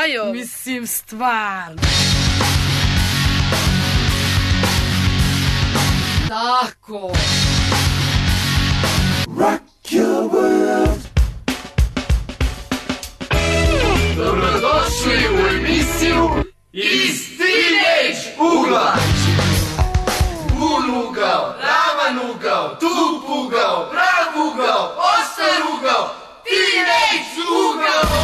Zajo? Mislim, stvarno. Tako. Rock your world. Dobrodošli u emisiju Iz Teenage ugla. Bun ugao, ravan ugao, tup ugao, prav ugao, oštar ugao, Teenage ugao.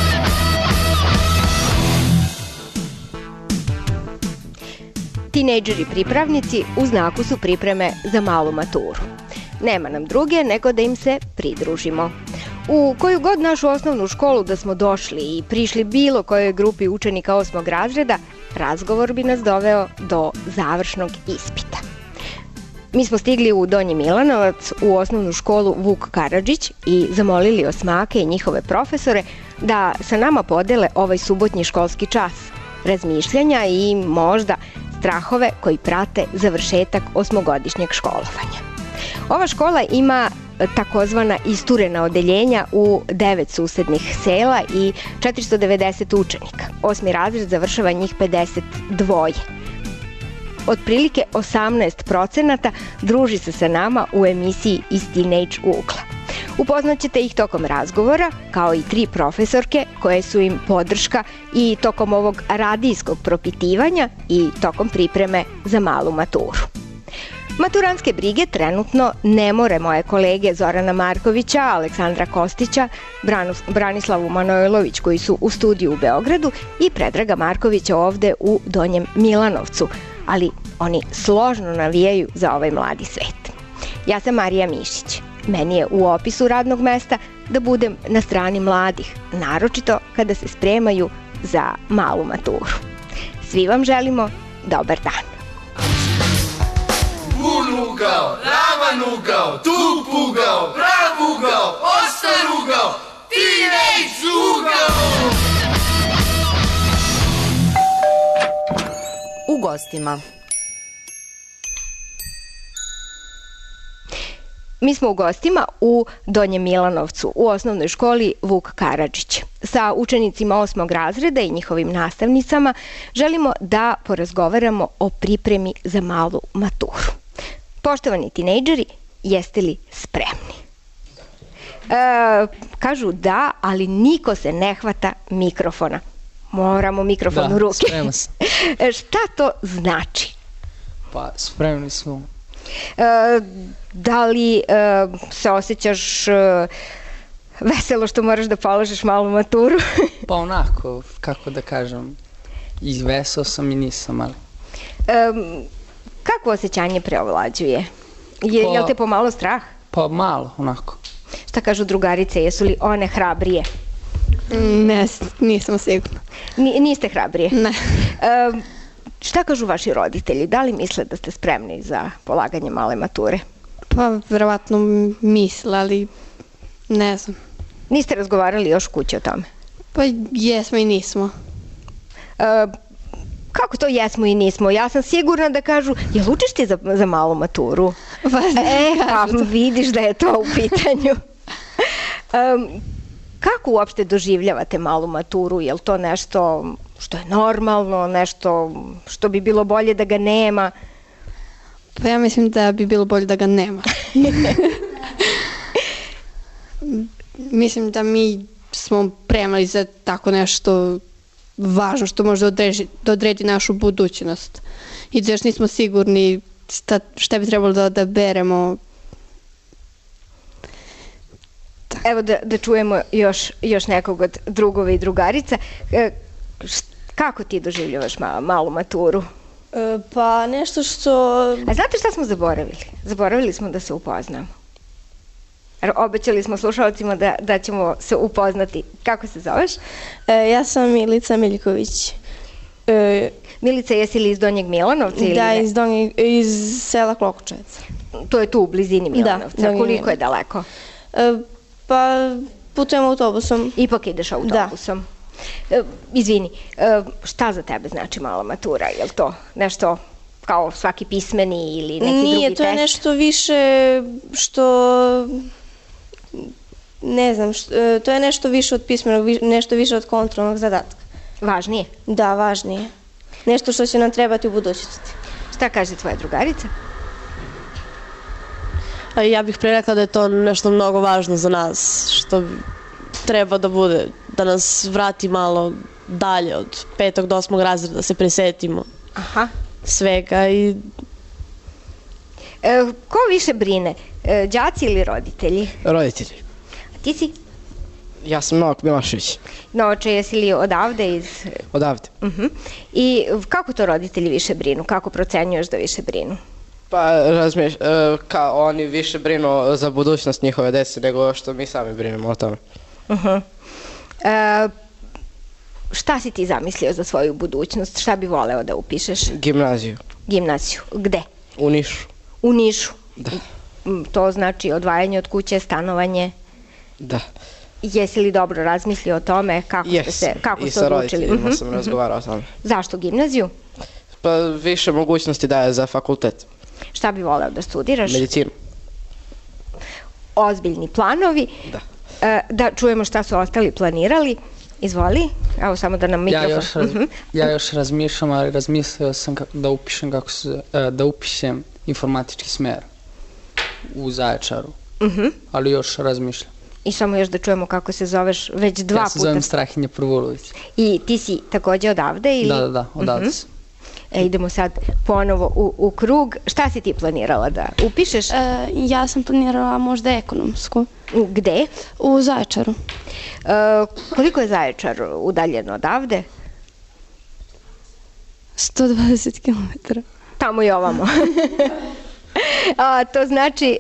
Tinejdžeri pripravnici u znaku su pripreme za malu maturu. Nema nam druge nego da im se pridružimo. U koju god našu osnovnu školu da smo došli i prišli bilo kojoj grupi učenika 8. razreda, razgovor bi nas doveo do završnog ispita. Mi smo stigli u Donji Milanovac u osnovnu školu Vuk Karadžić i zamolili osmake i njihove profesore da sa nama podele ovaj subotnji školski čas, razmišljanja i možda strahove koji prate završetak osmogodišnjeg školovanja. Ova škola ima takozvana isturena odeljenja u 9 susednih sela i 490 učenika. 8. razred završava njih 52. Otprilike 18% druži se sa nama u emisiji Iz Teenage ugla. Upoznaćete ih tokom razgovora, kao i 3 profesorke koje su im podrška i tokom ovog radijskog propitivanja i tokom pripreme za malu maturu. Maturantske brige trenutno ne more moje kolege Zorana Markovića, Aleksandra Kostića, Branislavu Manojlović koji su u studiju u Beogradu i Predraga Markovića ovde u Donjem Milanovcu, ali oni složno navijaju za ovaj mladi svet. Ja sam Marija Mišić. Meni je u opisu radnog mesta da budem na strani mladih, naročito kada se spremaju za malu maturu. Svi vam želimo dobar dan. Bun ugao, ravan ugao, tup ugao, prav ugao, oštar ugao, Teenage ugao. U gostima. Mi smo u gostima u Donjem Milanovcu, u osnovnoj školi Vuk Karadžić. Sa učenicima 8. razreda i njihovim nastavnicama želimo da porazgovaramo o pripremi za malu maturu. Poštovani tinejdžeri, jeste li spremni? Kažu da, ali niko se ne hvata mikrofona. Moramo mikrofon u ruke. Da, spremno sam. Šta to znači? Pa, spremni smo. Da li se osjećaš veselo što moraš da položiš malu maturu? Pa onako, kako da kažem, i veseo sam i nisam, ali... Kako osjećanje preovlađuje? Je li te pomalo strah? Pa malo, onako. Šta kažu drugarice, jesu li one hrabrije? Ne, nisam sigurna. Niste hrabrije? Ne. Šta kažu vaši roditelji? Da li misle da ste spremni za polaganje male mature? Pa, verovatno misle, ali ne znam. Niste razgovarali još kući o tome? Pa, jesmo i nismo. Kako to jesmo i nismo? Ja sam sigurna da kažu, jel učiš ti za malu maturu? Pa vidiš da je to u pitanju. Kako uopšte doživljavate malu maturu? Je li to nešto što je normalno, nešto što bi bilo bolje da ga nema? Pa ja mislim da bi bilo bolje da ga nema. Mislim da mi smo spremali za tako nešto važno što može da odredi našu budućnost. I da još nismo sigurni šta bi trebalo da odaberemo. Evo da čujemo još nekog od drugova i drugarica. Kako ti doživljavaš malu maturu? Pa nešto što... A znate šta smo zaboravili? Zaboravili smo da se upoznamo. Obećali smo slušalcima da ćemo se upoznati. Kako se zoveš? Ja sam Milica Miljković. Milica, jesi li iz Donjeg Milanovca? Da, iz sela Klokočevac. To je tu u blizini Milanovca. Da, koliko je daleko? Pa putujem autobusom. Ipak ideš autobusom? Da. Izvini, šta za tebe znači mala matura? Je li to nešto kao svaki pismeni ili neki drugi test? Nije, to je nešto više što... Ne znam, to je nešto više od pismenog, nešto više od kontrolnog zadatka. Važnije? Da, važnije. Nešto što će nam trebati u budućnosti. Šta kaže tvoja drugarica? Ja bih pre rekla da je to nešto mnogo važno za nas, što treba da bude, da nas vrati malo dalje od 5. do 8. razreda, da se prisetimo svega i... Ko više brine, đaci ili roditelji? Roditelji. A ti si? Ja sam Novak Milošević. Novače, jesi li odavde iz... Odavde. I kako to roditelji više brinu? Kako procenjuješ da više brinu? Pa kao oni više brinu za budućnost njihove dece nego što mi sami brinemo o tome. Šta si ti zamislio za svoju budućnost? Šta bi voleo da upišeš? Gimnaziju. Gimnaziju. Gde? U Nišu. U Nišu? Da. To znači odvajanje od kuće, stanovanje? Da. Jesi li dobro razmislio o tome? Kako ste i sa odlučili? roditeljima sam razgovarao o tome. Zašto gimnaziju? Pa više mogućnosti daje za fakultet. Šta bi voleo da studiraš? Medicinu. Ozbiljni planovi. Da. Da čujemo šta su ostali planirali. Izvoli, evo samo da nam mikrofon... Ja još razmišljam, ali razmislio sam da upišem informatički smer u Zaječaru, ali još razmišljam. I samo još da čujemo kako se zoveš već 2 puta. Ja se zovem Strahinja Prvulović. I ti si takođe odavde? Ili? Da, odavde sam. Idemo sad ponovo u krug. Šta si ti planirala da upišeš? Ja sam planirala možda ekonomsku. Gde? U Zaječaru. Koliko je Zaječar udaljeno odavde? 120 km. Tamo i ovamo. To znači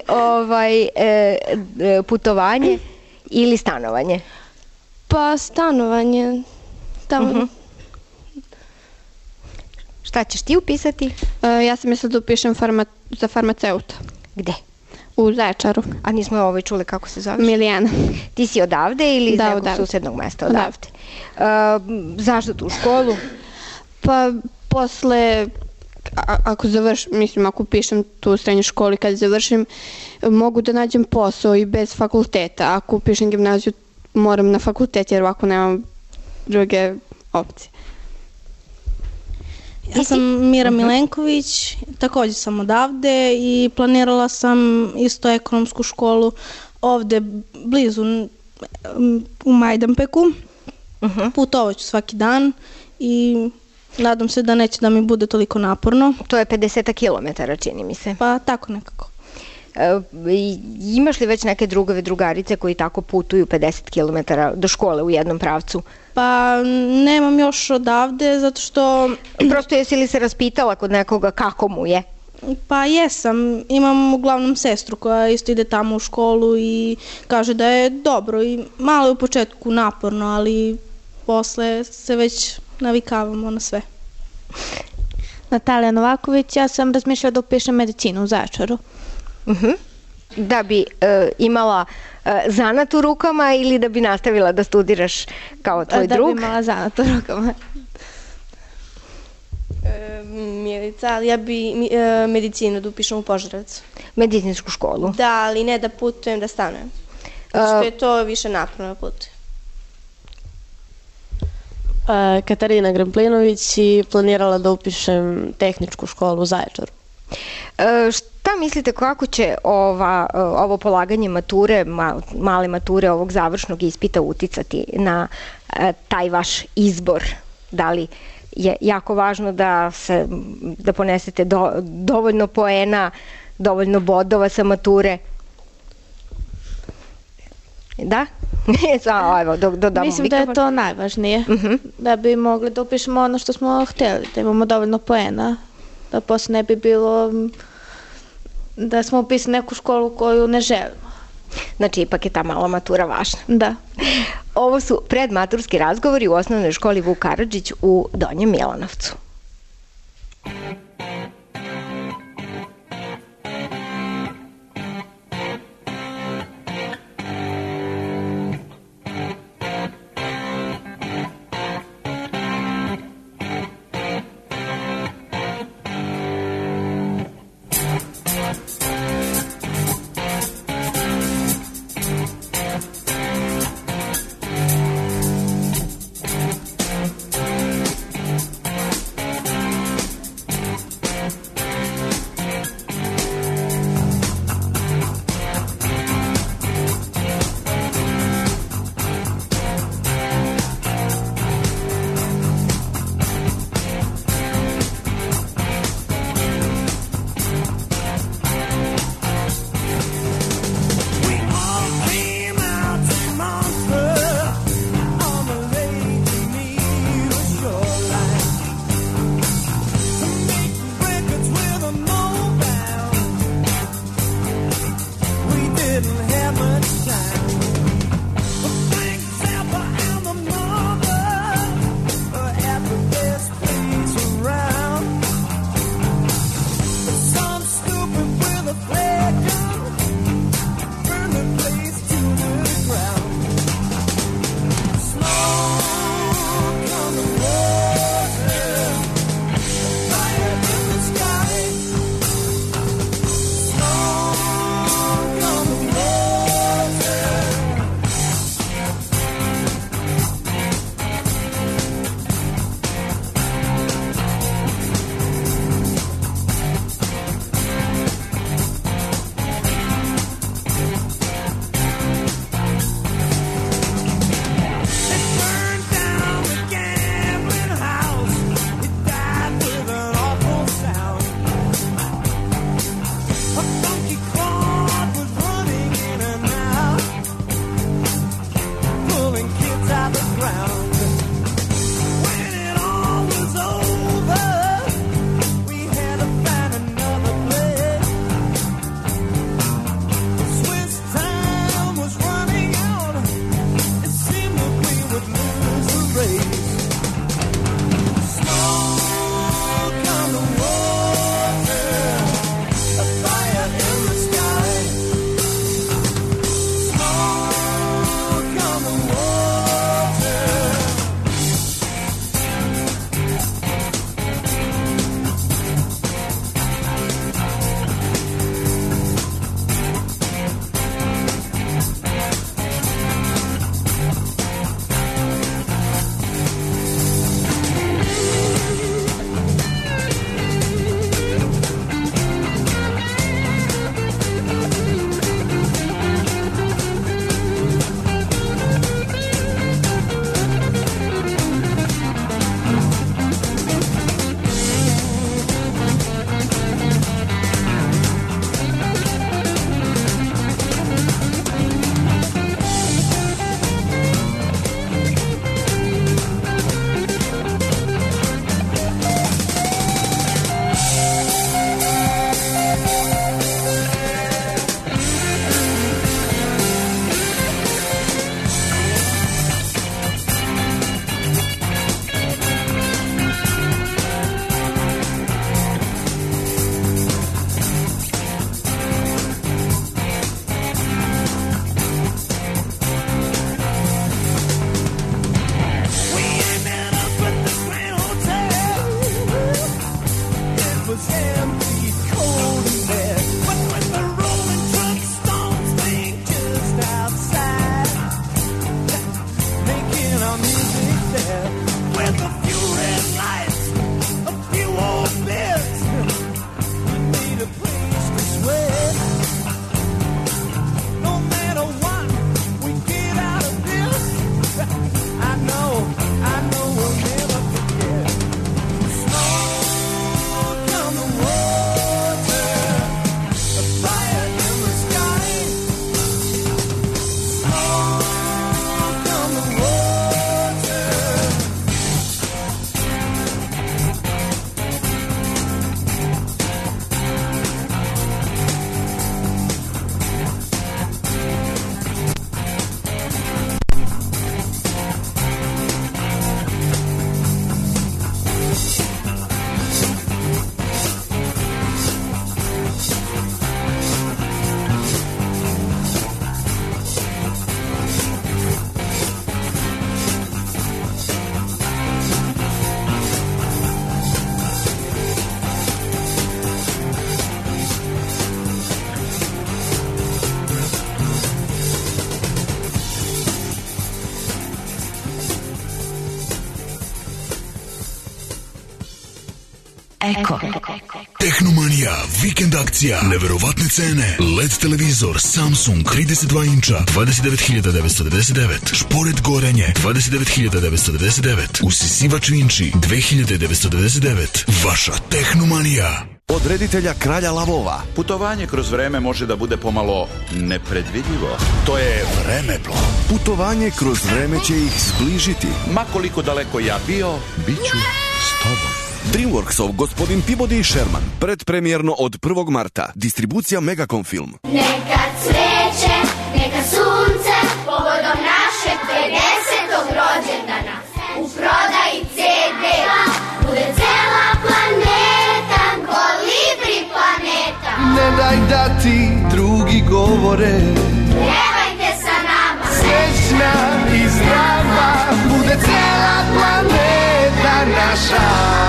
putovanje ili stanovanje? Pa stanovanje. Tamo. Šta ćeš ti upisati? Ja sam mislila da upišem za farmaceuta. Gde? U Zaječaru. A nismo čuli kako se zoveš? Milijana. Ti si odavde ili iz nekog susednog mesta odavde? Zašto tu školu? Pa posle, ako upišem tu srednju školu i kad završim, mogu da nađem posao i bez fakulteta. Ako upišem gimnaziju, moram na fakultet jer ovako nemam druge opcije. Ja sam Mira Milenković, takođe sam odavde i planirala sam isto ekonomsku školu ovde blizu u Majdanpeku. Putovaću svaki dan i nadam se da neće da mi bude toliko naporno. To je 50 kilometara, čini mi se. Pa tako nekako. Imaš li već neke drugove, drugarice koji tako putuju 50 kilometara do škole u jednom pravcu? Pa nemam još odavde, zato što... Prosto jesi li se raspitala kod nekoga kako mu je? Pa jesam, imam uglavnom sestru koja isto ide tamo u školu i kaže da je dobro i malo je u početku naporno, ali posle se već navikavamo na sve. Natalija Novaković, ja sam razmišljala da upišem medicinu u Zaječaru. Da bi imala zanat u rukama ili da bi nastavila da studiraš kao tvoj drug? Da bi imala zanat u rukama. Milica, ali ja bi medicinu da upišem u Požarevcu. Medicinsku školu? Da, ali ne da putujem, da stanujem. Što je to više naporno da putujem. Katarina Gremplinović i planirala da upišem tehničku školu u Zaječaru. Šta mislite kako će ovo polaganje mature, male mature ovog završnog ispita uticati na taj vaš izbor? Da li je jako važno da ponesete dovoljno poena, dovoljno bodova sa mature? Da? Mislim da je to najvažnije. Da bi mogli da upišemo ono što smo hteli, da imamo dovoljno poena. Da posle ne bi bilo da smo upisali neku školu koju ne želimo. Znači, ipak je ta mala matura važna. Da. Ovo su predmaturski razgovori u osnovnoj školi Vuk Karadžić u Donjem Milanovcu. Eko. Tehnomanija, vikend akcija, neverovatne cene, LED televizor Samsung 32 inča, 29.999, šporet gorenje, 29.999, usisivač vinči, 2.999, vaša Tehnomanija. Od reditelja Kralja lavova. Putovanje kroz vreme može da bude pomalo nepredvidljivo. To je Vremeplov. Putovanje kroz vreme će ih zbližiti. Ma koliko daleko ja bio, bit ću s tobom. Dreamworksov Gospodin Peabody i Sherman. Predpremjerno od 1. marta. Distribucija Megacom Film. Neka cveće, neka sunce, povodom našeg 50. rođendana. U prodaji CD-a bude cela planeta, Kolibri planeta. Ne daj da ti drugi govore, Pjevajte sa nama. srećna i zdrava, bude cela planeta naša.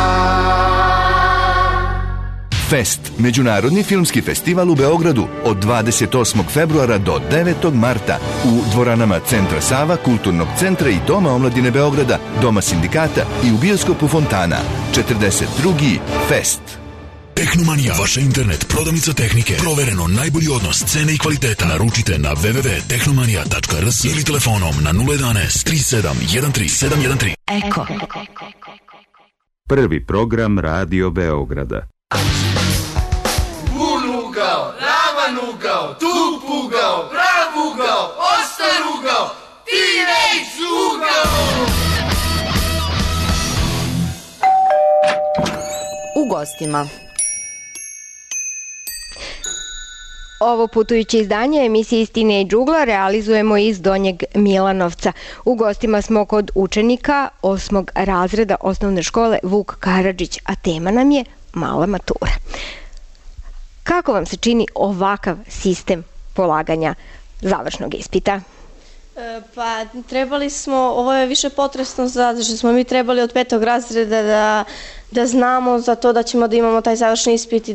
Fest, međunarodni filmski festival u Beogradu od 28. februara do 9. marta u dvoranama Centra Sava, Kulturnog centra i Doma omladine Beograda, Doma sindikata i u bioskopu Fontana. 42. Fest. Tehnomanija, vaša internet prodavnica tehnike. Provereno najbolji odnos cene i kvaliteta. Naručite na www.tehnomanija.rs ili telefonom na 011 37 13 713. Eko. Prvi program Radio Beograda. Bun ugao, ravan ugao, tup ugao, prav ugao, oštar ugao, teenage ugao. U gostima. Ovo putujuće izdanje emisije Istine i džugla realizujemo iz Donjeg Milanovca. U gostima smo kod učenika 8. razreda osnovne škole Vuk Karadžić, a tema nam je mala matura. Kako vam se čini ovakav sistem polaganja završnog ispita? Pa trebali smo, ovo je više potresno zato što smo mi trebali od 5. razreda da znamo za to da ćemo da imamo taj završni ispit i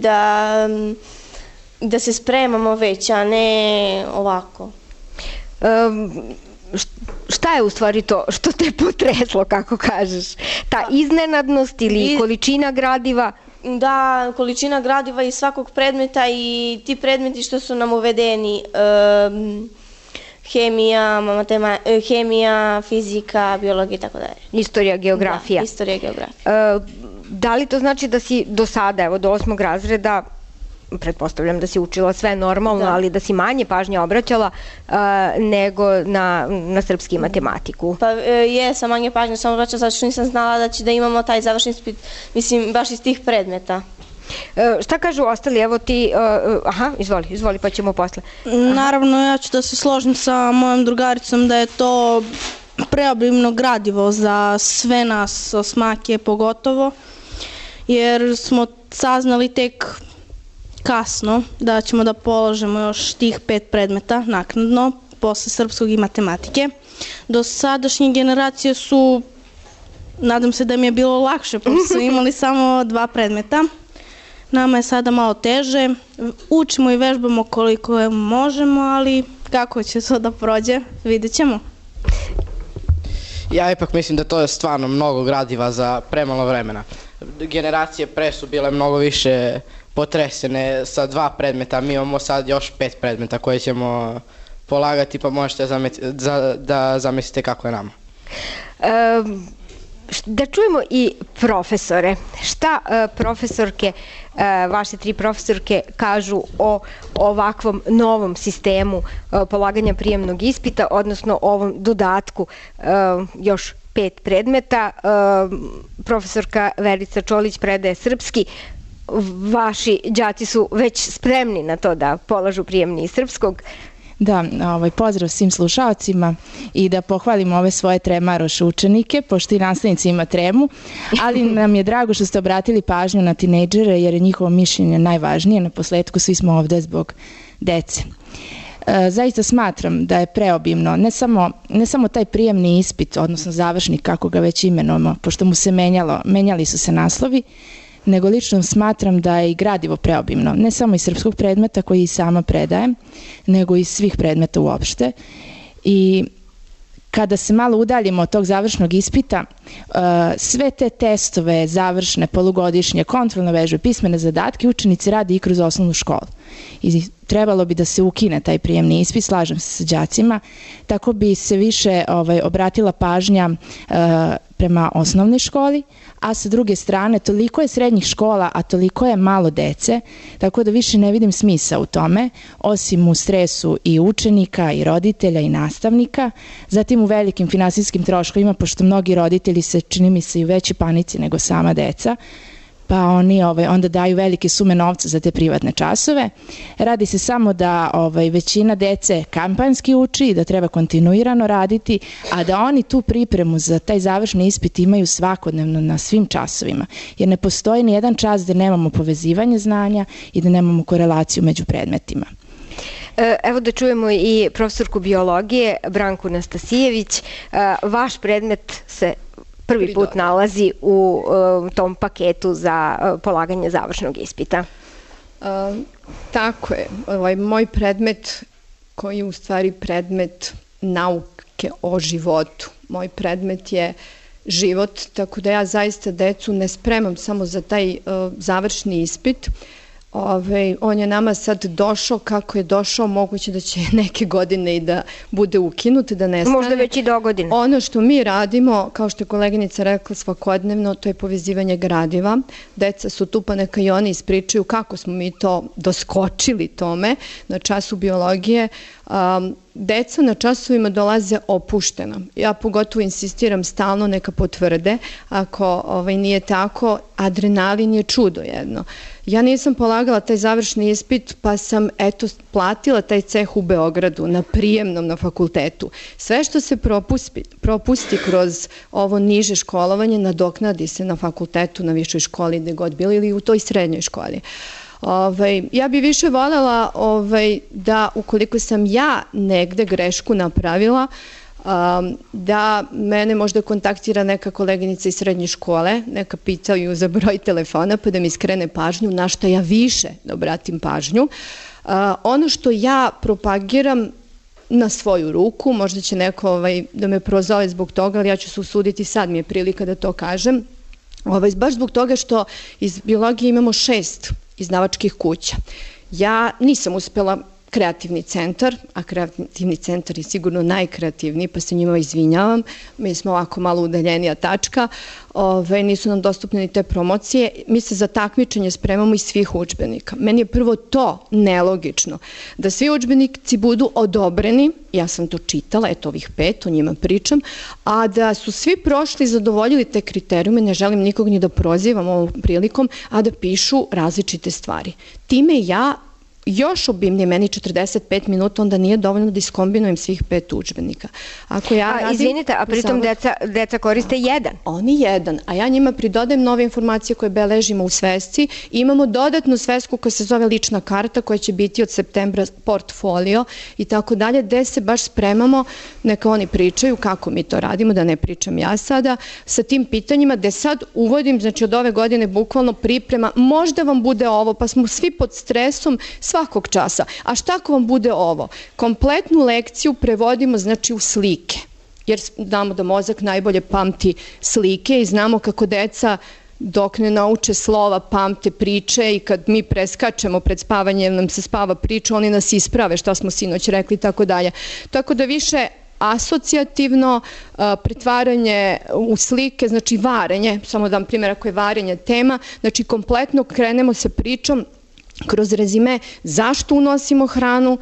da se spremamo već, a ne ovako. Šta je u stvari to što te potreslo, kako kažeš? Ta iznenadnost ili količina gradiva? Da, količina gradiva iz svakog predmeta i ti predmeti što su nam uvedeni, hemija, fizika, biologija i tako dalje. Istorija, geografija. Da, istorija, geografija. Da li to znači da si do sada, evo do 8. razreda, pretpostavljam da si učila sve normalno, ali da si manje pažnje obraćala nego na srpski i matematiku? Pa jesam manje pažnje sam obraćala zato što nisam znala da imamo taj završni ispit, mislim, baš iz tih predmeta. Šta kažu ostali? Evo ti, izvoli pa ćemo posle. Naravno, ja ću da se složim sa mojom drugaricom da je to preobimno gradivo za sve nas, osmake pogotovo, jer smo saznali tek kasno da ćemo da polažemo još tih 5 predmeta naknadno, posle srpskog i matematike. Do sadašnje generacije su, nadam se da mi je bilo lakše, pošto su imali samo 2 predmeta. Nama je sada malo teže, učimo i vežbamo koliko možemo, ali kako će to da prođe, vidjet ćemo. Ja ipak mislim da to je stvarno mnogo gradiva za premalo vremena. Generacije pre su bile mnogo više potresene sa 2 predmeta, mi imamo sad još 5 predmeta koje ćemo polagati, pa možete da zamislite kako je nama. Da čujemo i profesore. Šta profesorke, vaše 3 profesorke kažu o ovakvom novom sistemu polaganja prijemnog ispita, odnosno ovom dodatku još 5 predmeta. Profesorka Verica Čolić predaje srpski. Vaši đaci su već spremni na to da polažu prijemni iz srpskog. Da, pozdrav svim slušalcima i da pohvalim ove svoje tremaroše učenike, pošto i nastavnici ima tremu, ali nam je drago što ste obratili pažnju na tinejdžere jer je njihovo mišljenje najvažnije, na posledku svi smo ovde zbog dece. Zaista smatram da je preobimno, ne samo taj prijemni ispit, odnosno završnik kako ga već imenujemo, pošto mu se menjali su se naslovi, nego lično smatram da je i gradivo preobimno, ne samo iz srpskog predmeta koji i sama predajem, nego i svih predmeta uopšte. I kada se malo udaljimo od tog završnog ispita, sve te testove, završne, polugodišnje, kontrolne vežbe, pismene zadatke, učenici rade i kroz osnovnu školu. I trebalo bi da se ukine taj prijemni ispit, slažem se sa đacima, tako bi se više obratila pažnja prema osnovnoj školi, a sa druge strane toliko je srednjih škola, a toliko je malo dece, tako da više ne vidim smisa u tome, osim u stresu i učenika, i roditelja, i nastavnika, zatim u velikim finansijskim troškovima, pošto mnogi roditelji se, čini mi se, i u veći panici nego sama deca, pa oni onda daju velike sume novca za te privatne časove. Radi se samo da većina dece kampanjski uči i da treba kontinuirano raditi, a da oni tu pripremu za taj završni ispit imaju svakodnevno na svim časovima, jer ne postoji ni jedan čas da nemamo povezivanje znanja i da nemamo korelaciju među predmetima. Evo da čujemo i profesorku biologije Branku Nastasijević. Vaš predmet se prvi put nalazi u tom paketu za polaganje završnog ispita. Tako je. Moj predmet, koji je u stvari predmet nauke o životu. Moj predmet je život, tako da ja zaista decu ne spremam samo za taj završni ispit. On je nama sad došao, kako je došao, moguće da će neke godine i da bude ukinut, da nestane. Možda već i dogodine. Ono što mi radimo, kao što je koleginica rekla, svakodnevno, to je povezivanje gradiva. Deca su tu, pa neka i oni ispričaju kako smo mi to doskočili tome na času biologije. Deca na časovima dolaze opuštena. Ja pogotovo insistiram stalno, neka potvrde. Ako nije tako, adrenalin je čudo jedno. Ja nisam polagala taj završni ispit, pa sam platila taj ceh u Beogradu, na prijemnom, na fakultetu. Sve što se propusti kroz ovo niže školovanje, nadoknadi se na fakultetu, na višoj školi, gde god bili, ili u toj srednjoj školi. Ja bi više voljela da, ukoliko sam ja negde grešku napravila, da mene možda kontaktira neka koleginica iz srednje škole, neka pitaju za broj telefona, pa da mi skrene pažnju na što ja više da obratim pažnju. Ono što ja propagiram na svoju ruku, možda će neko da me prozove zbog toga, ali ja ću se usuditi, sad mi je prilika da to kažem, baš zbog toga što iz biologije imamo 6 izdavačkih kuća. Ja nisam uspela kreativni centar, a kreativni centar je sigurno najkreativniji, pa se njima izvinjavam. Mi smo ovako malo udaljenija tačka, nisu nam dostupne ni te promocije. Mi se za takmičenje spremamo iz svih udžbenika. Meni je prvo to nelogično, da svi udžbenici budu odobreni, ja sam to čitala, eto ovih 5, o njima pričam, a da su svi prošli i zadovoljili te kriterijume, ne želim nikog ni da prozivam ovom prilikom, a da pišu različite stvari. Time ja još obimnije, meni 45 minuta, onda nije dovoljno da iskombinujem svih 5 udžbenika. Izvinite, a pritom deca koriste jedan? Oni jedan, a ja njima pridodajem nove informacije koje beležimo u svesci. Imamo dodatnu svesku koja se zove lična karta, koja će biti od septembra portfolio i tako dalje, gde se baš spremamo, neka oni pričaju kako mi to radimo, da ne pričam ja sada, sa tim pitanjima, gde sad uvodim, znači od ove godine bukvalno priprema, možda vam bude ovo, pa smo svi pod stresom svakog časa. A šta ako vam bude ovo? Kompletnu lekciju prevodimo znači u slike, jer znamo da mozak najbolje pamti slike i znamo kako deca dok ne nauče slova pamte priče i kad mi preskačemo pred spavanjem, nam se spava priča, oni nas isprave šta smo sinoć rekli i tako dalje. Tako da više asocijativno pretvaranje u slike, znači varenje, samo da vam primjer ako je varenje tema, znači kompletno krenemo sa pričom kroz rezime zašto unosimo hranu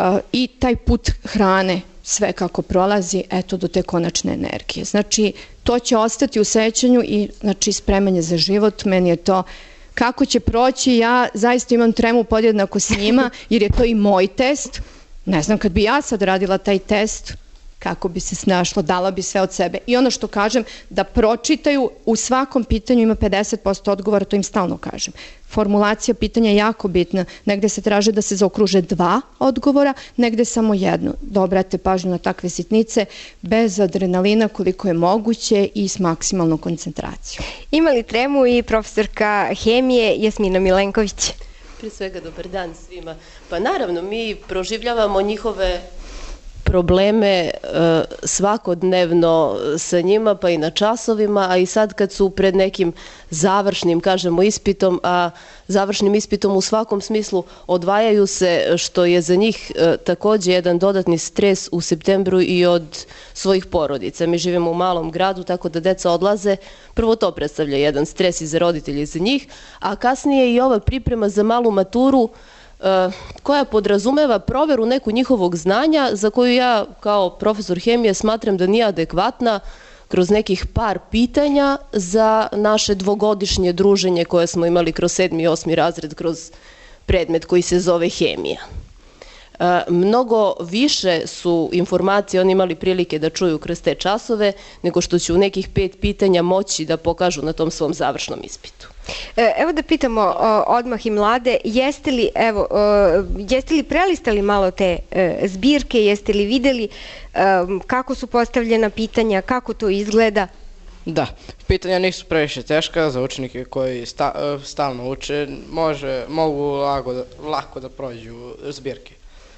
i taj put hrane, sve kako prolazi, eto do te konačne energije. Znači, to će ostati u sećanju i znači spremanje za život, meni je to kako će proći, ja zaista imam tremu podjednako s njima, jer je to i moj test. Ne znam, kad bi ja sad radila taj test, kako bi se snašla, dala bi sve od sebe. I ono što kažem, da pročitaju, u svakom pitanju ima 50% odgovora, to im stalno kažem. Formulacija pitanja je jako bitna. Negde se traže da se zaokruže 2 odgovora, negde samo jedno. Da obrate pažnju na takve sitnice, bez adrenalina koliko je moguće i s maksimalnom koncentracijom. Ima li tremu i profesorka hemije Jasmina Milenković? Pre svega, dobar dan svima. Pa naravno, mi proživljavamo njihove probleme svakodnevno sa njima, pa i na časovima, a i sad kad su pred nekim završnim, kažemo, ispitom, a završnim ispitom u svakom smislu odvajaju se, što je za njih takođe jedan dodatni stres u septembru i od svojih porodica. Mi živimo u malom gradu, tako da deca odlaze. Prvo to predstavlja jedan stres i za roditelje i za njih, a kasnije i ova priprema za malu maturu koja podrazumeva proveru neku njihovog znanja za koju ja kao profesor hemije smatram da nije adekvatna kroz nekih par pitanja za naše dvogodišnje druženje koje smo imali kroz 7. i 8. razred kroz predmet koji se zove hemija. Mnogo više su informacije oni imali prilike da čuju kroz te časove nego što će u nekih 5 pitanja moći da pokažu na tom svom završnom ispitu. Evo da pitamo odmah i mlade, jeste li prelistali malo te zbirke, jeste li videli kako su postavljena pitanja, kako to izgleda? Da, pitanja nisu previše teška za učenike koji stalno uče, mogu lako da prođu zbirke.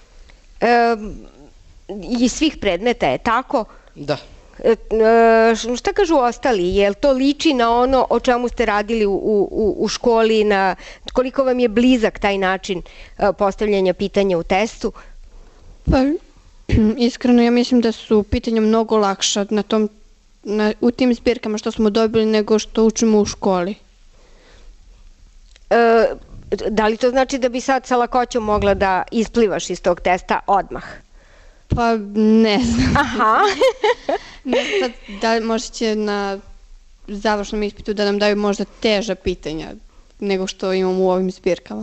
Iz svih predmeta je tako? Da. Šta kažu ostali? Je li to liči na ono o čemu ste radili u školi, koliko vam je blizak taj način postavljanja pitanja u testu? Pa, iskreno ja mislim da su pitanja mnogo lakša u tim zbirkama što smo dobili nego što učimo u školi. Da li to znači da bi sad sa lakoćom mogla da isplivaš iz tog testa odmah? Pa ne znam. Aha. Da možda će na završnom ispitu da nam daju možda teža pitanja nego što imamo u ovim zbirkama.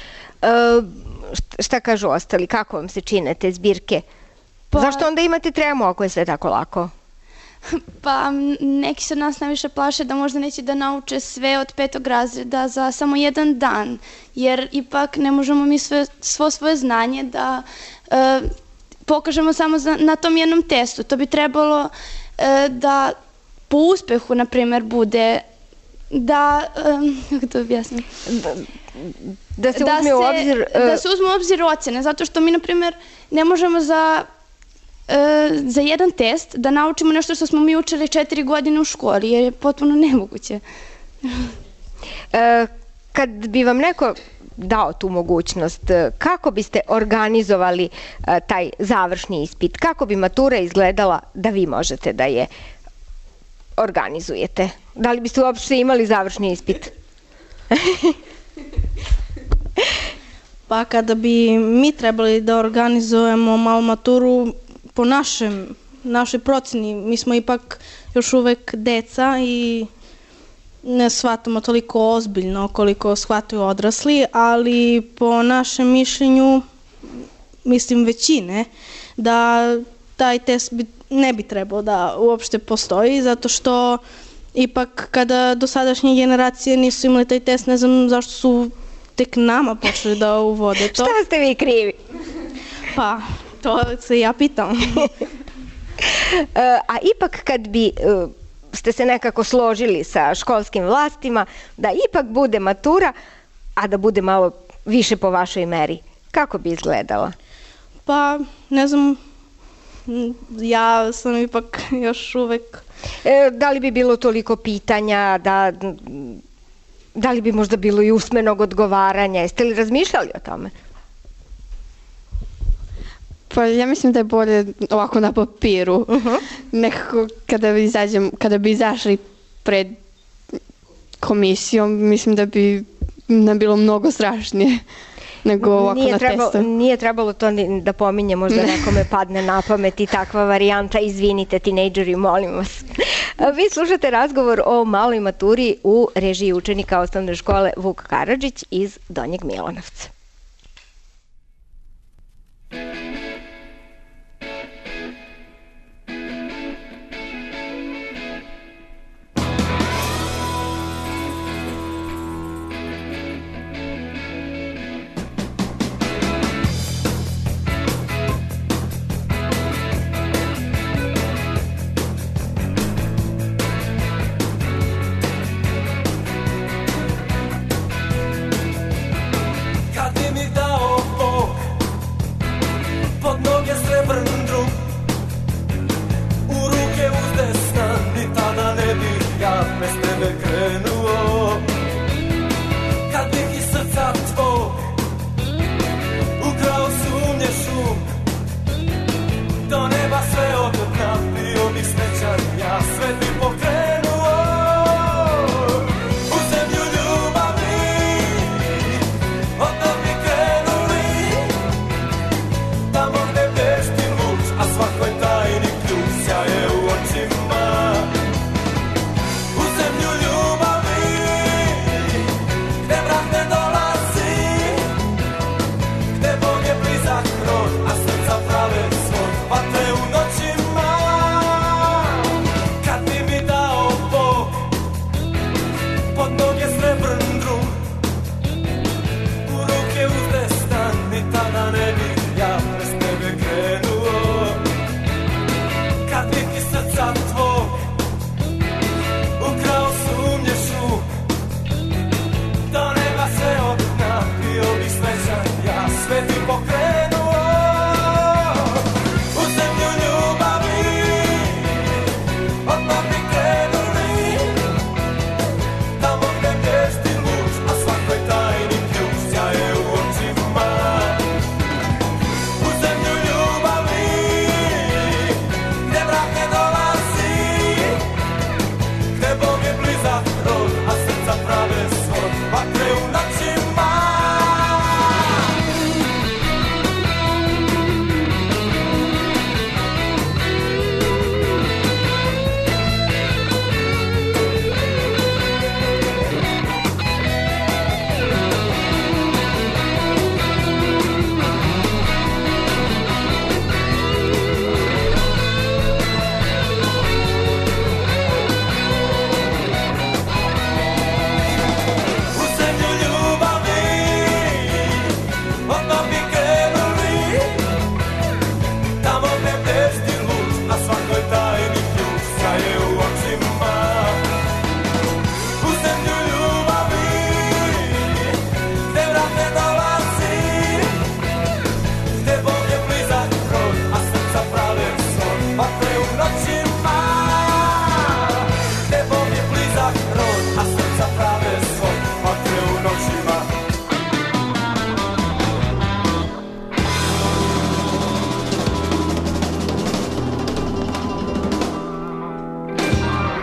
Šta kažu ostali? Kako vam se čine te zbirke? Zašto onda imate tremu ako je sve tako lako? Pa neki se od nas najviše plaše da možda neće da nauče sve od 5. razreda za samo jedan dan, jer ipak ne možemo mi svo svoje znanje da pokažemo samo na tom jednom testu. To bi trebalo da po uspehu, na primjer, bude da, kako to objasnim? Da se uzme u obzir... Da se uzme u obzir ocene, zato što mi, na primjer, ne možemo za jedan test da naučimo nešto što smo mi učili 4 godine u školi, jer je potpuno nemoguće. Kad bi vam neko dao tu mogućnost, kako biste organizovali taj završni ispit? Kako bi matura izgledala da vi možete da je organizujete? Da li biste uopšte imali završni ispit? Pa kada bi mi trebali da organizujemo malu maturu, po našoj proceni, mi smo ipak još uvek deca i ne shvatamo toliko ozbiljno koliko shvataju odrasli, ali po našem mišljenju, mislim većine, da taj test ne bi trebao da uopšte postoji, zato što ipak kada dosadašnje generacije nisu imali taj test, ne znam zašto su tek nama počeli da uvode to. Šta ste vi krivi? Pa, to se ja pitam. A ipak kad bi ste se nekako složili sa školskim vlastima da ipak bude matura, a da bude malo više po vašoj meri, kako bi izgledala? Pa, ne znam, ja sam ipak još uvek... Da li bi bilo toliko pitanja, da li bi možda bilo i usmenog odgovaranja? Jeste li razmišljali o tome? Pa ja mislim da je bolje ovako na papiru. Nekako kada bi izašli pred komisijom, mislim da bi nam bilo mnogo strašnije nego ovako na testu. Nije trebalo to da pominje, možda nekome padne na pamet i takva varijanta. Izvinite, tinejdžeri, molim vas. Vi slušate razgovor o maloj maturi u režiji učenika osnovne škole Vuk Karadžić iz Donjeg Milanovca. Kad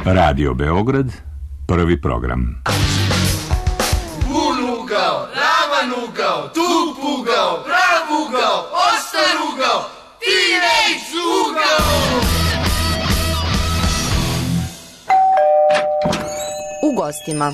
Radio Beograd, prvi program. Bun ugao, ravan ugao, tup ugao, prav ugao, oštar ugao, teenage ugao. U gostima.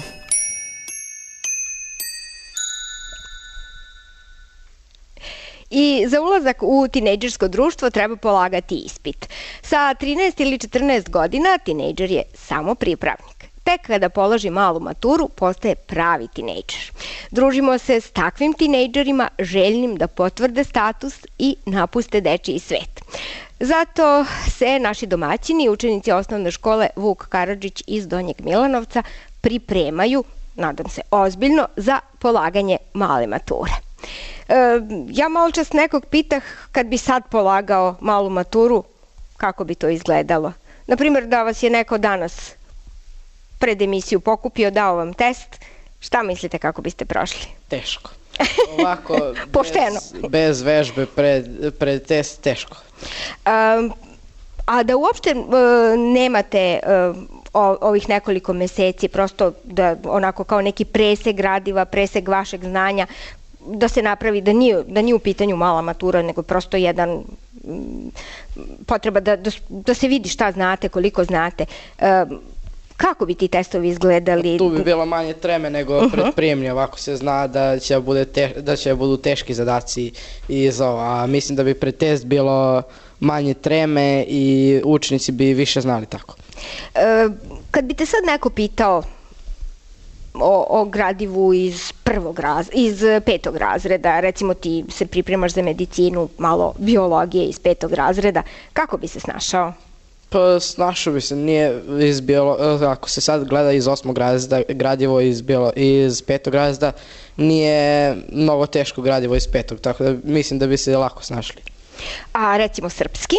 I za ulazak u tinejdžersko društvo treba polagati ispit. Sa 13 ili 14 godina tinejdžer je samo pripravnik. Tek kada položi malu maturu, postaje pravi tinejdžer. Družimo se s takvim tinejdžerima željnim da potvrde status i napuste dečiji svet. Zato se naši domaćini, učenici osnovne škole Vuk Karadžić iz Donjeg Milanovca, pripremaju, nadam se ozbiljno, za polaganje male mature. Ja malo čas nekog pitah kad bi sad polagao malu maturu, kako bi to izgledalo. Naprimjer, da vas je neko danas pred emisiju pokupio, dao vam test, šta mislite kako biste prošli? Teško. Ovako, pošteno. Bez vežbe pred test, teško. A da uopšte nemate ovih nekoliko meseci, prosto da onako kao neki preseg gradiva, preseg vašeg znanja, da se napravi, da nije u pitanju mala matura, nego prosto jedan potreba da se vidi šta znate, koliko znate. Kako bi ti testovi izgledali? Tu bi bilo manje treme nego pred prijemni, ovako se zna da će budu teški zadaci iz ova, a mislim da bi pred test bilo manje treme i učenici bi više znali tako. Kad bi te sad neko pitao o gradivu iz petog razreda, recimo ti se pripremaš za medicinu, malo biologije iz 5. razreda, kako bi se snašao? Pa snašao bi se, nije ako se sad gleda iz 8. razreda, gradivo iz 5. razreda, nije mnogo teško gradivo iz 5. tako da mislim da bi se lako snašli. A recimo srpski?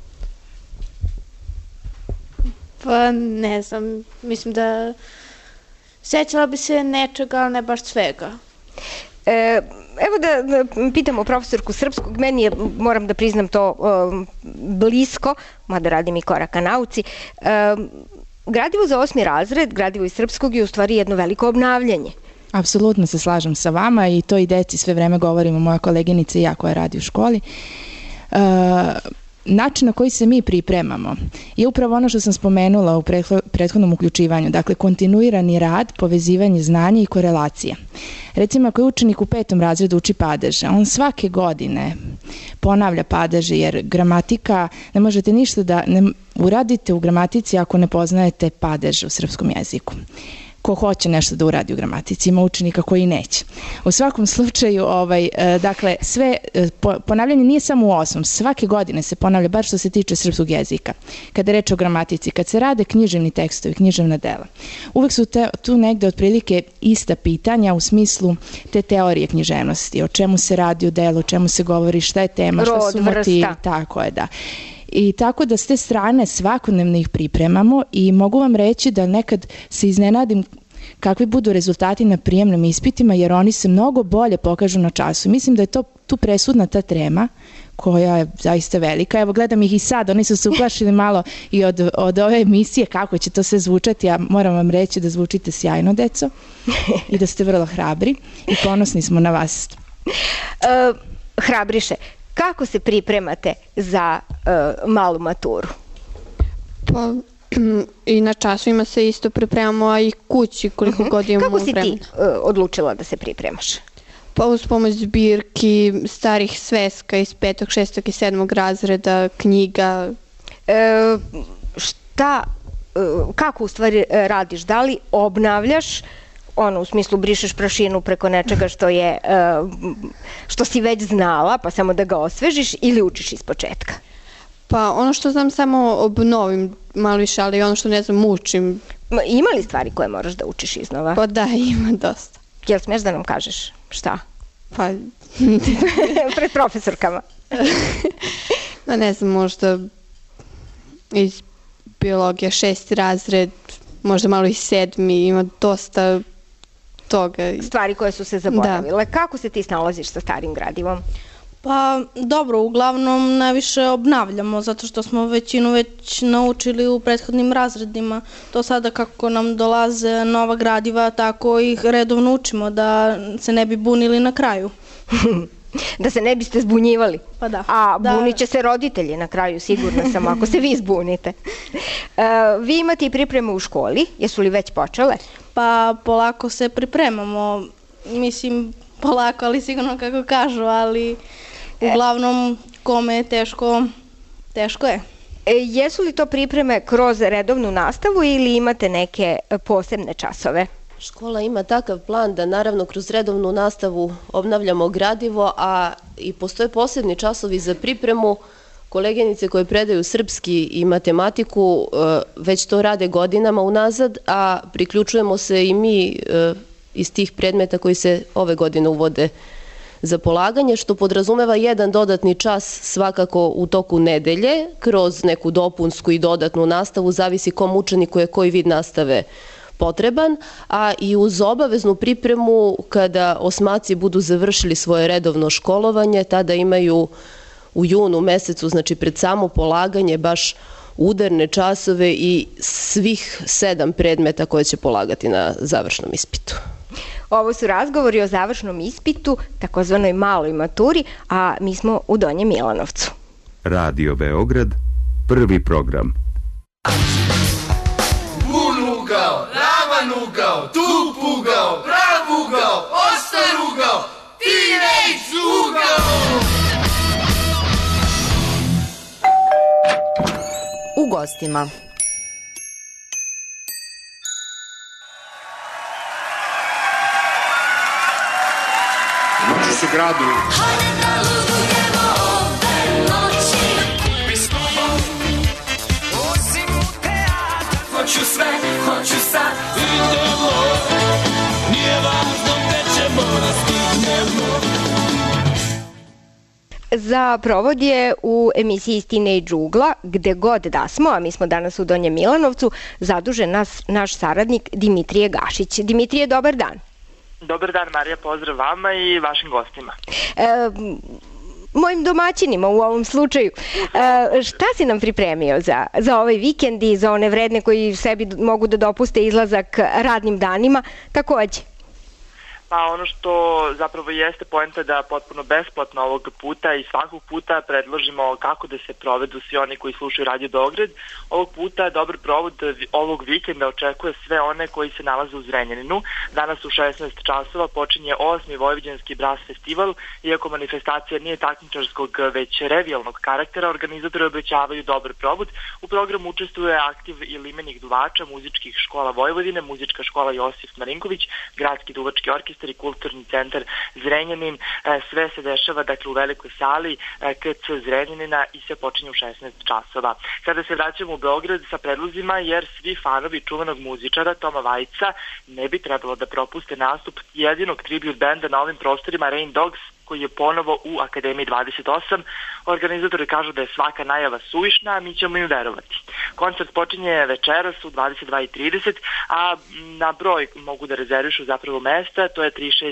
Pa ne znam, mislim da sećala bi se nečega, ali ne baš svega. Evo da pitamo profesorku srpskog, meni je, moram da priznam to, blisko, mada radim i koraka nauci. Gradivo za 8. razred, gradivo iz srpskog je u stvari jedno veliko obnavljanje. Apsolutno se slažem sa vama i to i deci sve vreme govorimo, moja koleginica i ja koja radi u školi. Način na koji se mi pripremamo je upravo ono što sam spomenula u prethodnom uključivanju, dakle kontinuirani rad, povezivanje znanja i korelacija. Recimo ako je učenik u 5. razredu uči padeže, on svake godine ponavlja padeže jer gramatika, ne možete ništa da ne uradite u gramatici ako ne poznajete padeže u srpskom jeziku. Ko hoće nešto da uradi u gramatici, ima učenika koji neće. U svakom slučaju, dakle, sve ponavljanje nije samo u 8. Svake godine se ponavlja, bar što se tiče srpskog jezika. Kada je reč o gramatici, kad se rade književni tekstovi, književna dela, uvek su tu negde otprilike ista pitanja u smislu te teorije književnosti, o čemu se radi u delu, o čemu se govori, šta je tema, šta su motivi, tako je, da. I tako da s te strane svakodnevno ih pripremamo i mogu vam reći da nekad se iznenadim kakvi budu rezultati na prijemnim ispitima jer oni se mnogo bolje pokažu na času. Mislim da je tu presudna ta trema koja je zaista velika. Evo gledam ih i sad, oni su se uplašili malo i od ove emisije kako će to sve zvučati, a moram vam reći da zvučite sjajno, deco, i da ste vrlo hrabri i ponosni smo na vas. Hrabriše, kako se pripremate za malu maturu? Pa i na časovima se isto pripremamo, a i kući koliko god imamo vremena. Kako si ti odlučila da se pripremaš? Pa uz pomoć zbirki, starih sveska iz 5., 6. i 7. razreda, knjiga. Kako u stvari radiš? Da li obnavljaš, u smislu brišeš prašinu preko nečega što si već znala, pa samo da ga osvežiš, ili učiš iz početka? Pa ono što znam samo obnovim malo više, ali ono što ne znam učim. Ima li stvari koje moraš da učiš iznova? Pa da, ima dosta. Jel smiješ da nam kažeš šta? Pa... Pred profesorkama. Ne znam, možda iz biologije 6. razred, možda malo i 7. ima dosta toga. Stvari koje su se zaboravile. Kako se ti snalaziš sa starim gradivom? Pa dobro, uglavnom najviše obnavljamo zato što smo većinu već naučili u prethodnim razredima. To sada kako nam dolaze nova gradiva, tako ih redovno učimo da se ne bi bunili na kraju. Da se ne biste zbunjivali. Pa da. A bunit će se roditelji na kraju, sigurno sam, ako se vi zbunite. Vi imate i pripreme u školi, jesu li već počele? Pa polako se pripremamo, mislim polako, ali sigurno kako kažu, ali uglavnom kome je teško, teško je. Jesu li to pripreme kroz redovnu nastavu ili imate neke posebne časove? Škola ima takav plan da naravno kroz redovnu nastavu obnavljamo gradivo, a i postoje posebni časovi za pripremu. Koleginice koje predaju srpski i matematiku već to rade godinama unazad, a priključujemo se i mi iz tih predmeta koji se ove godine uvode za polaganje, što podrazumeva jedan dodatni čas svakako u toku nedelje, kroz neku dopunsku i dodatnu nastavu, zavisi kom učeniku je koji vid nastave potreban, a i uz obaveznu pripremu kada osmaci budu završili svoje redovno školovanje, tada imaju u junu mesecu, znači pred samo polaganje, baš udarne časove i svih 7 predmeta koje će polagati na završnom ispitu. Ovo su razgovori o završnom ispitu, takozvanoj maloj maturi, a mi smo u Donjem Milanovcu. Radio Beograd, prvi program. Bun ugao, ravan ugao, tup ugao, prav ugao, oštar ugao, teenage ugao. U gostima. Noći su gradu. Hoću sve, hoću sad. Idemo, nije važno gde ćemo da stignemo. Za provod je u emisiji Teenage ugla, gde god da smo, a mi smo danas u Donjem Milanovcu, zadužen naš saradnik Dimitrije Gašić. Dimitrije, dobar dan. Dobar dan, Marija, pozdrav vama i vašim gostima. Mojim domaćinima u ovom slučaju. Šta si nam pripremio za ovaj vikend i za one vredne koji sebi mogu da dopuste izlazak radnim danima takođe? Pa ono što zapravo jeste poenta da potpuno besplatno ovog puta i svakog puta predložimo kako da se provedu svi oni koji slušaju Radio Beograd. Ovog puta dobar provod ovog vikenda očekuje sve one koji se nalaze u Zrenjaninu. Danas u 16 časova počinje 8. Vojvođanski Bras festival. Iako manifestacija nije takmičarskog već revijalnog karaktera, organizatori obećavaju dobar provod. U programu učestvuje aktiv i limenih duvača muzičkih škola Vojvodine, muzička škola Josif Marinković, gradski duvački orkestar i kulturni centar Zrenjanin. Sve se dešava dakle u velikoj sali KC Zrenjanina i sve počinje u 16 časova. Sada se vraćamo u Beograd sa predlozima jer svi fanovi čuvenog muzičara Toma Vajca ne bi trebalo da propuste nastup jedinog tribute benda na ovim prostorima Rain Dogs, koji je ponovo u Akademiji 28. Organizatori kažu da je svaka najava suvišna, a mi ćemo im verovati. Koncert počinje večeras u 22:30, a na broj mogu da rezervišu zapravo mesta, to je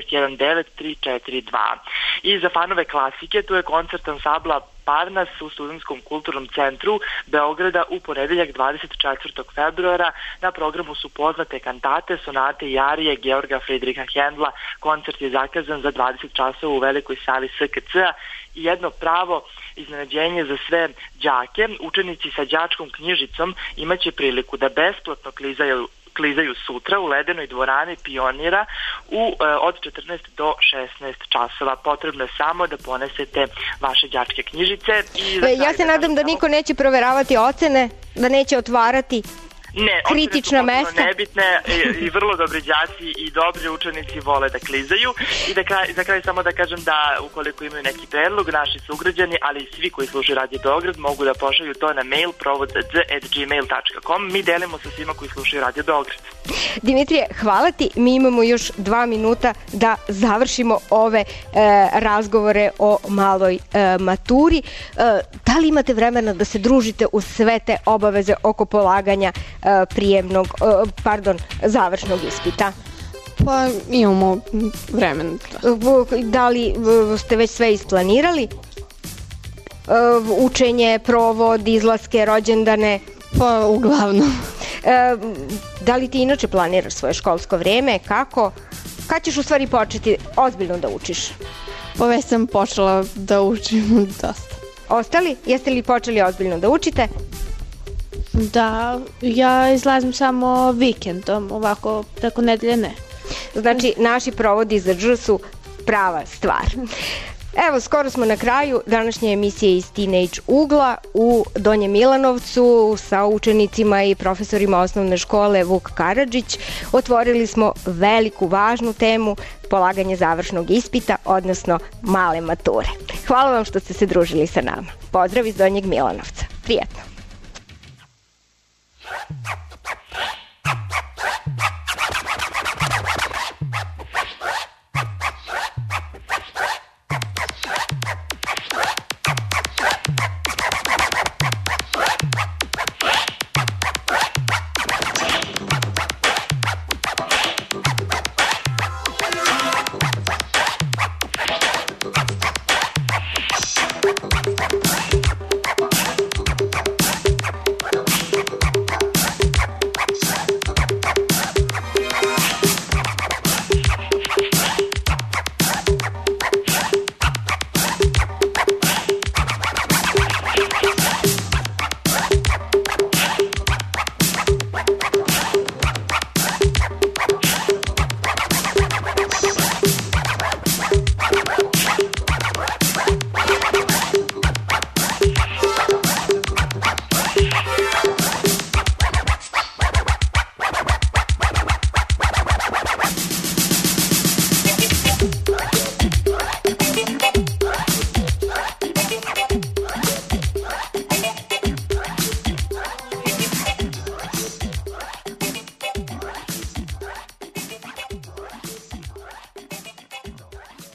3619-342. I za fanove klasike, to je koncert ansambla Parnas u Studentskom kulturnom centru Beograda u ponedeljak 24. februara. Na programu su poznate kantate, sonate i arije Georga Friedricha Händla. Koncert je zakazan za 20 časova u velikoj sali SKC-a i jedno pravo iznenađenje za sve đake. Učenici sa đačkom knjižicom imaće priliku da besplatno klizaju sutra u ledenoj dvorani Pionira od 14 do 16 časova. Potrebno je samo da ponesete vaše đačke knjižice. Ja se nadam da niko neće proveravati ocene, da neće otvarati kritična mesta. Nebitne i vrlo dobri đaci i dobri učenici vole da klizaju. I za kraj samo da kažem da ukoliko imaju neki predlog, naši sugrađani, ali i svi koji slušaju Radio Beograd mogu da pošalju to na mail provod@gmail.com. Mi delimo sa svima koji slušaju Radio Beograd. Dimitrije, hvala ti. Mi imamo još 2 minuta da završimo ove razgovore o maloj maturi. Da li imate vremena da se družite uz sve te obaveze oko polaganja završnog ispita? Pa imamo vremen. Da li ste već sve isplanirali? Učenje, provod, izlaske, rođendane? Pa uglavnom. Da li ti inače planiraš svoje školsko vreme? Kako? Kad ćeš u stvari početi ozbiljno da učiš? Pa već sam počela da učim dosta. Ostali? Jeste li počeli ozbiljno da učite? Da, ja izlazim samo vikendom, ovako preko nedelje ne. Znači, naši provodi za dž su prava stvar. Evo, skoro smo na kraju današnje emisije iz Teenage ugla u Donjem Milanovcu sa učenicima i profesorima osnovne škole Vuk Karadžić. Otvorili smo veliku, važnu temu, polaganje završnog ispita, odnosno male mature. Hvala vam što ste se družili sa nama. Pozdrav iz Donjeg Milanovca. Prijetno.